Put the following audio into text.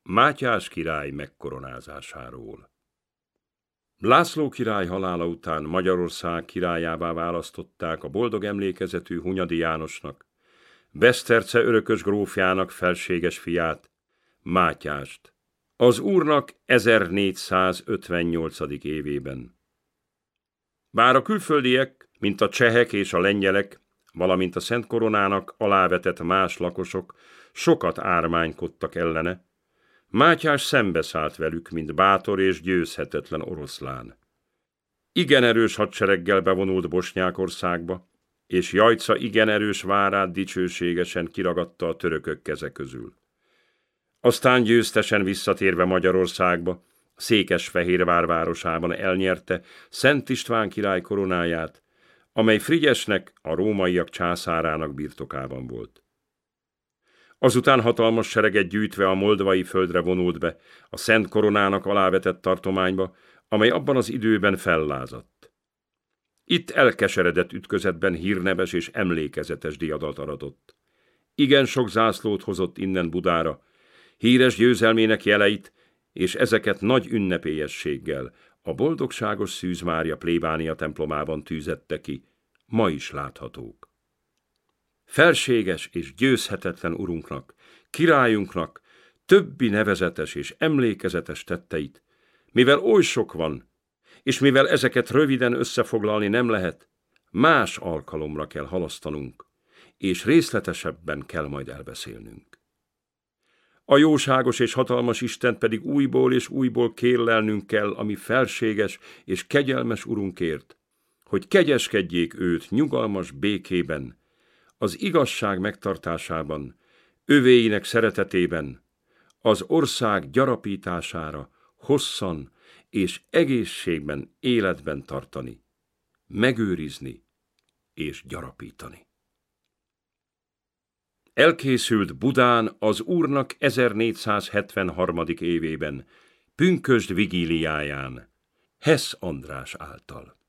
Mátyás király megkoronázásáról. László király halála után Magyarország királyává választották a boldog emlékezetű Hunyadi Jánosnak, Beszterce örökös grófjának felséges fiát, Mátyást, az úrnak 1458. évében. Bár a külföldiek, mint a csehek és a lengyelek, valamint a Szent Koronának alávetett más lakosok sokat ármánykodtak ellene, Mátyás szembeszállt velük, mint bátor és győzhetetlen oroszlán. Igen erős hadsereggel bevonult Bosnyákországba, és Jajca igen erős várát dicsőségesen kiragadta a törökök keze közül. Aztán győztesen visszatérve Magyarországba, Székesfehérvár városában elnyerte Szent István király koronáját, amely Frigyesnek, a rómaiak császárának birtokában volt. Azután hatalmas sereget gyűjtve a moldvai földre vonult be, a Szent Koronának alávetett tartományba, amely abban az időben fellázadt. Itt elkeseredett ütközetben hírneves és emlékezetes diadat aratott. Igen sok zászlót hozott innen Budára, híres győzelmének jeleit, és ezeket nagy ünnepélyességgel a boldogságos Szűz Mária plébánia templomában tűzette ki, ma is láthatók. Felséges és győzhetetlen urunknak, királyunknak többi nevezetes és emlékezetes tetteit, mivel oly sok van, és mivel ezeket röviden összefoglalni nem lehet, más alkalomra kell halasztanunk, és részletesebben kell majd elbeszélnünk. A jóságos és hatalmas Istent pedig újból és újból kérlelnünk kell a mi felséges és kegyelmes urunkért, hogy kegyeskedjék őt nyugalmas békében, az igazság megtartásában, övéinek szeretetében, az ország gyarapítására hosszan és egészségben életben tartani, megőrizni és gyarapítani. Elkészült Budán az úrnak 1473. évében, pünkösd vigíliáján, Hess András által.